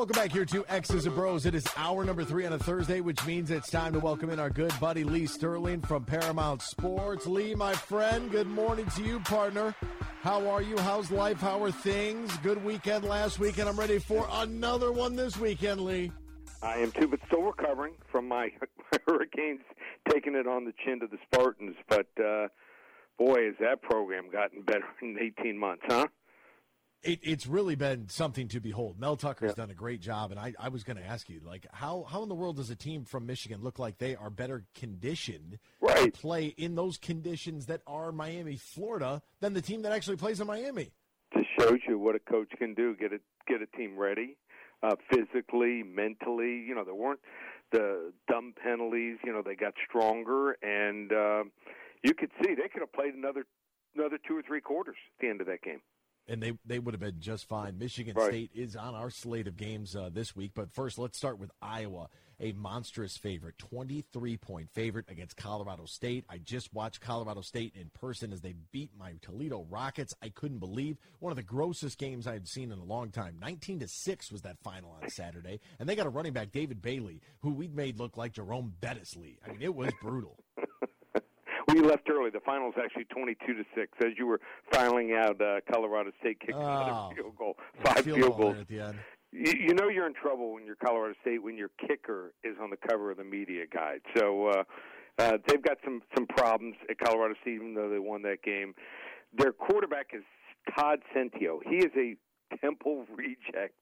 Welcome back here to X's and Bros. It is hour number 3 on a Thursday, which means it's time to welcome in our good buddy Lee Sterling from Paramount Sports. Lee, my friend, good morning to you, partner. How are you? How's life? How are things? Good weekend last weekend. I'm ready for another one this weekend, Lee. I am too, but still recovering from my Hurricanes taking it on the chin to the Spartans. But, boy, has that program gotten better in 18 months, huh? It's really been something to behold. Mel Tucker's done a great job, and I was going to ask you, like, how in the world does a team from Michigan look like they are better conditioned to play in those conditions that are Miami, Florida, than the team that actually plays in Miami? Just shows you what a coach can do, get a team ready. Physically, mentally, there weren't the dumb penalties. They got stronger, and you could see they could have played another 2 or 3 quarters at the end of that game. And they would have been just fine. Michigan State is on our slate of games this week. But first, let's start with Iowa, a monstrous favorite, 23-point favorite against Colorado State. I just watched Colorado State in person as they beat my Toledo Rockets. I couldn't believe one of the grossest games I had seen in a long time. 19-6 was that final on Saturday. And they got a running back, David Bailey, who we'd made look like Jerome Bettis Lee. I mean, it was brutal. We left early. The final was actually 22-6. As you were filing out, Colorado State kicked another field goal. 5 field goals at the end. You know you're in trouble when you're Colorado State when your kicker is on the cover of the media guide. So they've got some problems at Colorado State, even though they won that game. Their quarterback is Todd Centio. He is a Temple reject.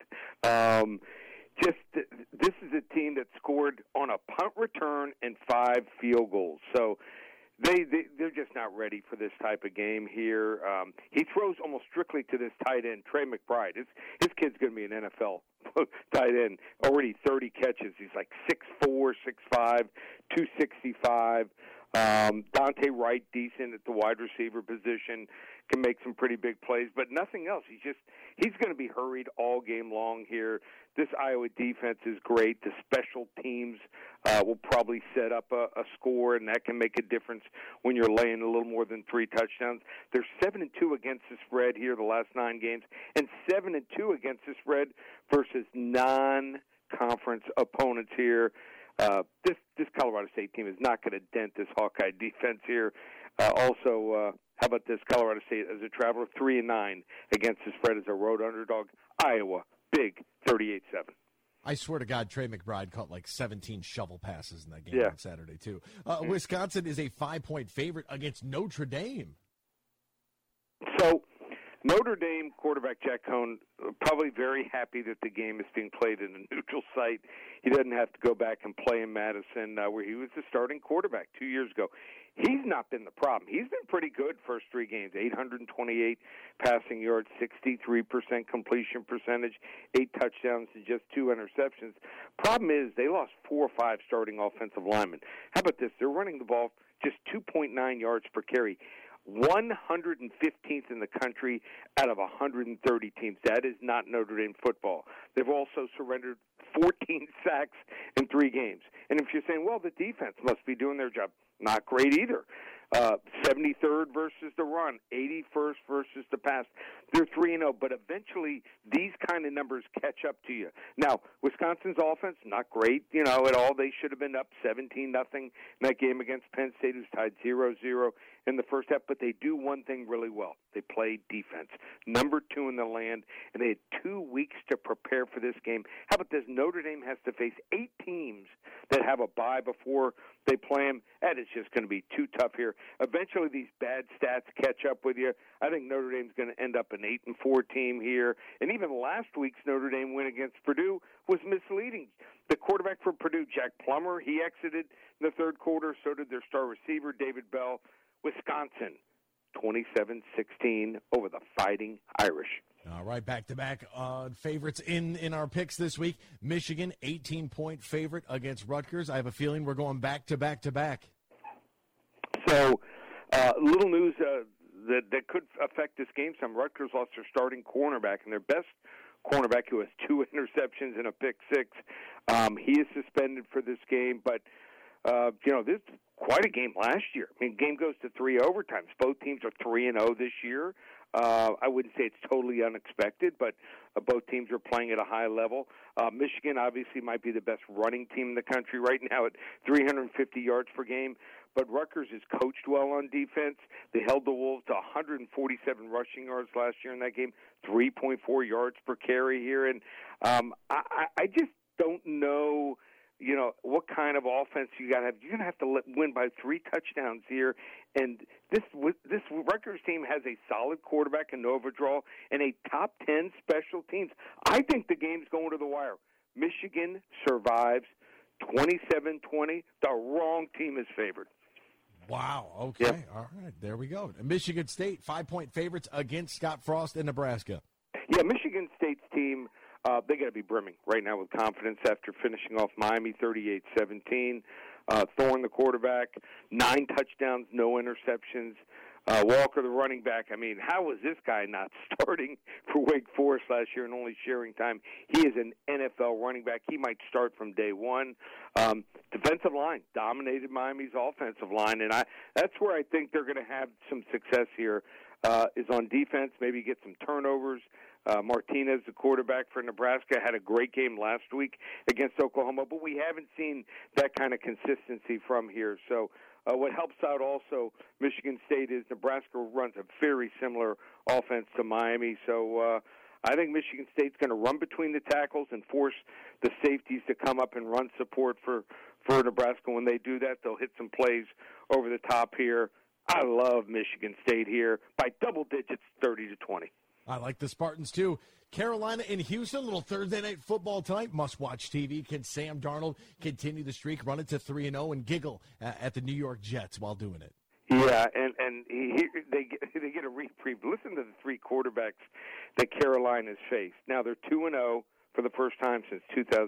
This is a team that scored on a punt return and 5 field goals. So they're just not ready for this type of game here. He throws almost strictly to this tight end, Trey McBride. His kid's going to be an NFL tight end. Already 30 catches. He's like 6'4", 6'5", 265. Dante Wright, decent at the wide receiver position, can make some pretty big plays, but nothing else. He's going to be hurried all game long here. This Iowa defense is great. The special teams will probably set up a score, and that can make a difference when you're laying a little more than 3 touchdowns. They're 7-2 against the spread here the last 9 games, and 7-2 against the spread versus non-conference opponents here. This Colorado State team is not going to dent this Hawkeye defense here. Also, how about this? Colorado State as a traveler, 3-9 against the spread as a road underdog. Iowa, big, 38-7. I swear to God, Trey McBride caught like 17 shovel passes in that game on Saturday, too. Wisconsin is a 5-point favorite against Notre Dame. So, Notre Dame quarterback Jack Cohn probably very happy that the game is being played in a neutral site. He doesn't have to go back and play in Madison where he was the starting quarterback 2 years ago. He's not been the problem. He's been pretty good first 3 games, 828 passing yards, 63% completion percentage, 8 touchdowns and just 2 interceptions. Problem is they lost 4 or 5 starting offensive linemen. How about this? They're running the ball just 2.9 yards per carry. 115th in the country out of 130 teams. That is not Notre Dame football. They've also surrendered 14 sacks in 3 games. And if you're saying, well, the defense must be doing their job, not great either. 73rd versus the run, 81st versus the pass. They're 3-0, but eventually these kind of numbers catch up to you. Now, Wisconsin's offense, not great, at all. They should have been up 17-0 in that game against Penn State, who's tied 0-0 in the first half, but they do one thing really well. They play defense. Number 2 in the land, and they had 2 weeks to prepare for this game. How about this? Notre Dame has to face 8 teams that have a bye before they play them. That is just going to be too tough here. Eventually, these bad stats catch up with you. I think Notre Dame's going to end up an 8-4 team here. And even last week's Notre Dame win against Purdue was misleading. The quarterback for Purdue, Jack Plummer, he exited in the third quarter. So did their star receiver, David Bell. Wisconsin, 27-16 over the Fighting Irish. All right, back-to-back favorites in our picks this week. Michigan, 18-point favorite against Rutgers. I have a feeling we're going back-to-back-to-back. So, little news that could affect this game. Some Rutgers lost their starting cornerback, and their best cornerback, who has 2 interceptions and a pick 6. He is suspended for this game, but this is quite a game last year. I mean, game goes to 3 overtimes. Both teams are 3-0 this year. I wouldn't say it's totally unexpected, but both teams are playing at a high level. Michigan obviously might be the best running team in the country right now at 350 yards per game, but Rutgers is coached well on defense. They held the Wolves to 147 rushing yards last year in that game, 3.4 yards per carry here, and I just don't know, what kind of offense you got to have. You're going to have to win by 3 touchdowns here. And this Rutgers team has a solid quarterback in Nova Draw and a top 10 special teams. I think the game's going to the wire. Michigan survives 27-20. The wrong team is favored. Wow. Okay. Yep. All right. There we go. Michigan State, 5-point favorites against Scott Frost in Nebraska. Yeah, Michigan State's team, they got to be brimming right now with confidence after finishing off Miami 38-17. Thorne, the quarterback, 9 touchdowns, no interceptions. Walker, the running back. I mean, how was this guy not starting for Wake Forest last year and only sharing time? He is an NFL running back. He might start from day one. Defensive line dominated Miami's offensive line, and that's where I think they're going to have some success here, is on defense, maybe get some turnovers. Martinez, the quarterback for Nebraska, had a great game last week against Oklahoma, but we haven't seen that kind of consistency from here. So what helps out also Michigan State is Nebraska runs a very similar offense to Miami. So I think Michigan State's going to run between the tackles and force the safeties to come up and run support for Nebraska. When they do that, they'll hit some plays over the top here. I love Michigan State here by double digits, 30-20. I like the Spartans, too. Carolina and Houston, little Thursday night football tonight. Must-watch TV. Can Sam Darnold continue the streak, run it to 3-0, and giggle at the New York Jets while doing it? Yeah, and they get a reprieve. Listen to the 3 quarterbacks that Carolina's faced. Now they're 2-0 for the first time since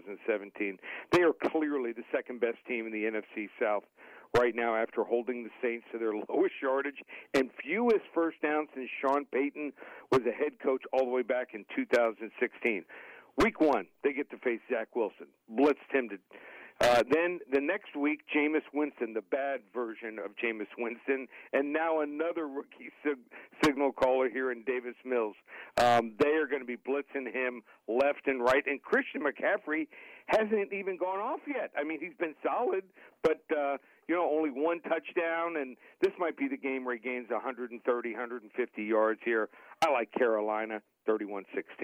2017. They are clearly the second-best team in the NFC South right now after holding the Saints to their lowest yardage and fewest first downs since Sean Payton was a head coach all the way back in 2016. Week 1, they get to face Zach Wilson. Blitzed him to then the next week, Jameis Winston, the bad version of Jameis Winston, and now another rookie signal caller here in Davis Mills. They are going to be blitzing him left and right, and Christian McCaffrey hasn't even gone off yet. I mean, he's been solid, but only 1 touchdown, and this might be the game where he gains 130, 150 yards here. I like Carolina, 31-16.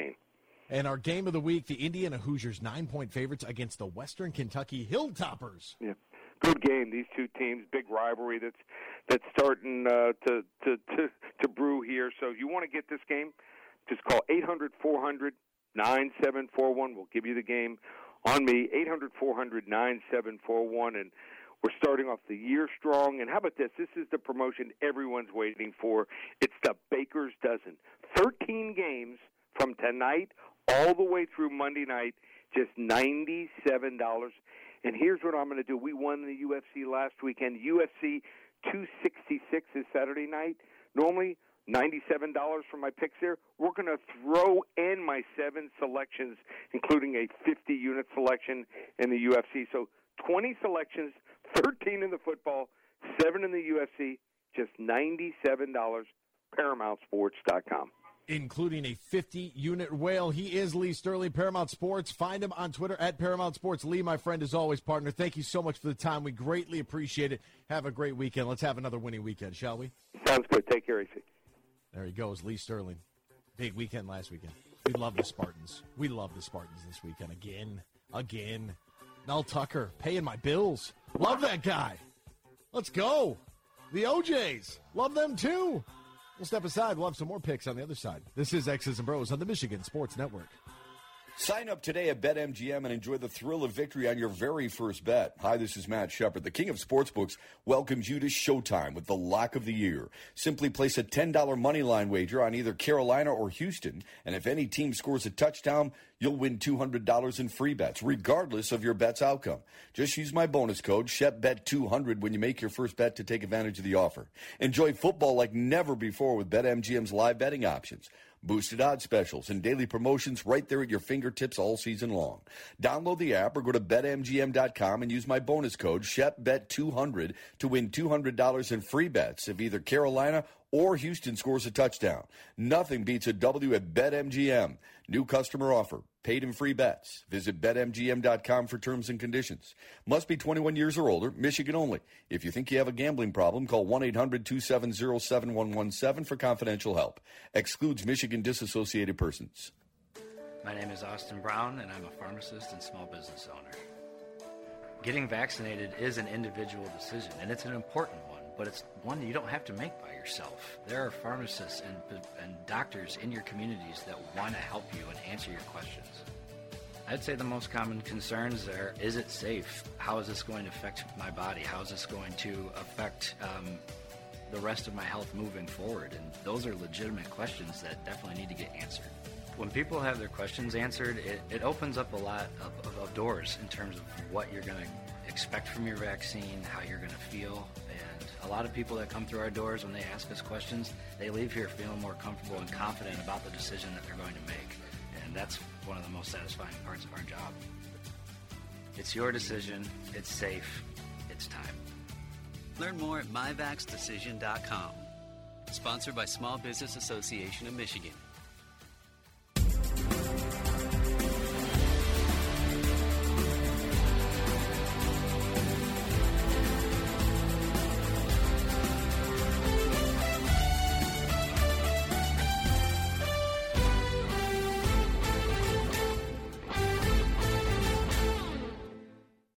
And our game of the week, the Indiana Hoosiers, 9-point favorites against the Western Kentucky Hilltoppers. Yeah, good game. These two teams, big rivalry that's starting to brew here. So if you want to get this game, just call 800-400-9741. We'll give you the game on me, 800-400-9741, and we're starting off the year strong. And how about this? This is the promotion everyone's waiting for. It's the Baker's Dozen. 13 games from tonight all the way through Monday night, just $97. And here's what I'm going to do. We won the UFC last weekend. UFC 266 is Saturday night. Normally, $97 for my picks there. We're going to throw in my 7 selections, including a 50-unit selection in the UFC. So 20 selections, 13 in the football, 7 in the UFC, just $97, ParamountSports.com. Including a 50-unit whale. He is Lee Sterling, Paramount Sports. Find him on Twitter at Paramount Sports. Lee, my friend, as always, partner, thank you so much for the time. We greatly appreciate it. Have a great weekend. Let's have another winning weekend, shall we? Sounds good. Take care, AC. There he goes, Lee Sterling. Big weekend last weekend. We love the Spartans. We love the Spartans this weekend. Again. Mel Tucker, paying my bills. Love that guy. Let's go. The OJs. Love them, too. We'll step aside. We'll have some more picks on the other side. This is X's and Bros on the Michigan Sports Network. Sign up today at BetMGM and enjoy the thrill of victory on your very first bet. Hi, this is Matt Shepard. The king of sportsbooks welcomes you to Showtime with the lock of the year. Simply place a $10 moneyline wager on either Carolina or Houston, and if any team scores a touchdown, you'll win $200 in free bets, regardless of your bet's outcome. Just use my bonus code, ShepBet200, when you make your first bet to take advantage of the offer. Enjoy football like never before with BetMGM's live betting options. Boosted odds specials and daily promotions right there at your fingertips all season long. Download the app or go to BetMGM.com and use my bonus code ShepBet200 to win $200 in free bets if either Carolina or Houston scores a touchdown. Nothing beats a W at BetMGM. New customer offer. Paid in free bets. Visit BetMGM.com for terms and conditions. Must be 21 years or older. Michigan only. If you think you have a gambling problem, call 1-800-270-7117 for confidential help. Excludes Michigan disassociated persons. My name is Austin Brown, and I'm a pharmacist and small business owner. Getting vaccinated is an individual decision, and it's an important one, but it's one you don't have to make by yourself. There are pharmacists and doctors in your communities that want to help you and answer your questions. I'd say the most common concerns are, is it safe? How is this going to affect my body? How is this going to affect the rest of my health moving forward? And those are legitimate questions that definitely need to get answered. When people have their questions answered, it opens up a lot of doors in terms of what you're going to expect from your vaccine, how you're going to feel. And a lot of people that come through our doors, when they ask us questions, they leave here feeling more comfortable and confident about the decision that they're going to make. And that's one of the most satisfying parts of our job. It's your decision. It's safe. It's time. Learn more at myvaxdecision.com. Sponsored by Small Business Association of Michigan.